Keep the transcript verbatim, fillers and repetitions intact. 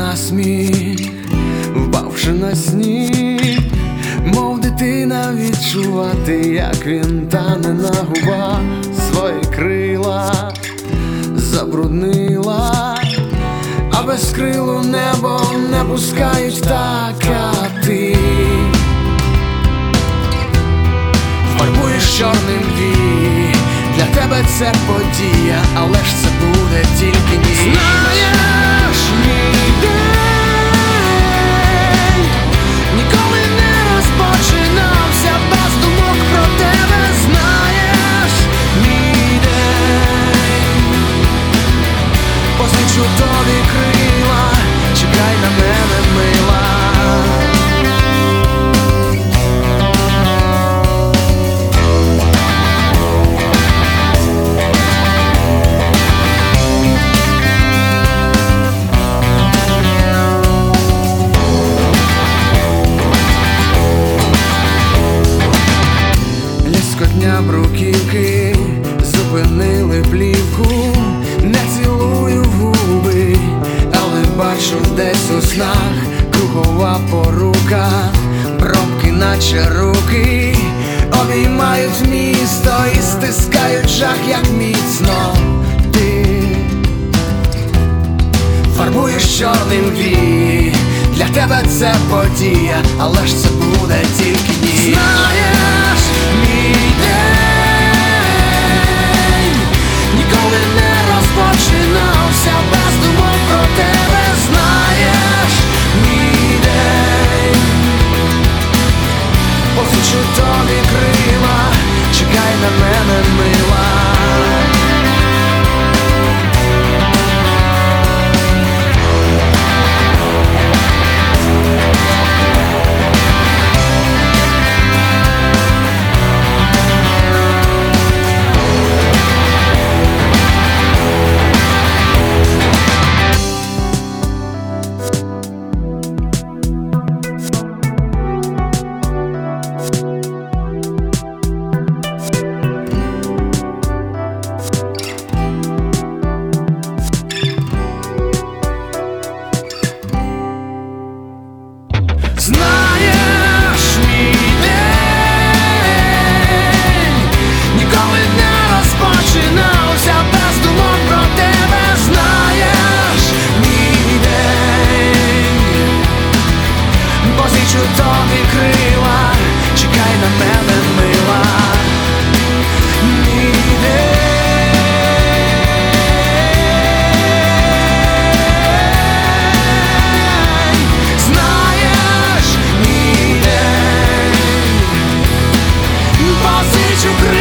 насміх, впавши на сніг, мов дитина відчувати, як він тане на губах, свої крила забруднила, а без крилу небо не пускають так, а ти фарбуєш чорним вій. Для тебе це подія, але ж це буде тільки ніч. Знаєш, мій день ніколи не розпочинався без думок про тебе. Знаєш, мій день, позичу тобі крила, чекай на мене, мила. Ліскотня бруківки зупинили плівку, не цілую в губи, але бачу десь у снах кругова порука, пробки наче руки обіймають місто і стискають жах, як міцно ти фарбуєш чорним вій. Для тебе це подія, але ж це буде тільки ніч. Знаєш, мій день ніколи не розпочинався без думок про тебе. Знаєш, мій день, позичу тобі крила, чекай на мене, мила. Знаєш, мій день ніколи не розпочинався без думок про тебе. Знаєш, мій день, позичу тобі крила, чекай на мене, мила. Мій день, знаєш, позичу крила.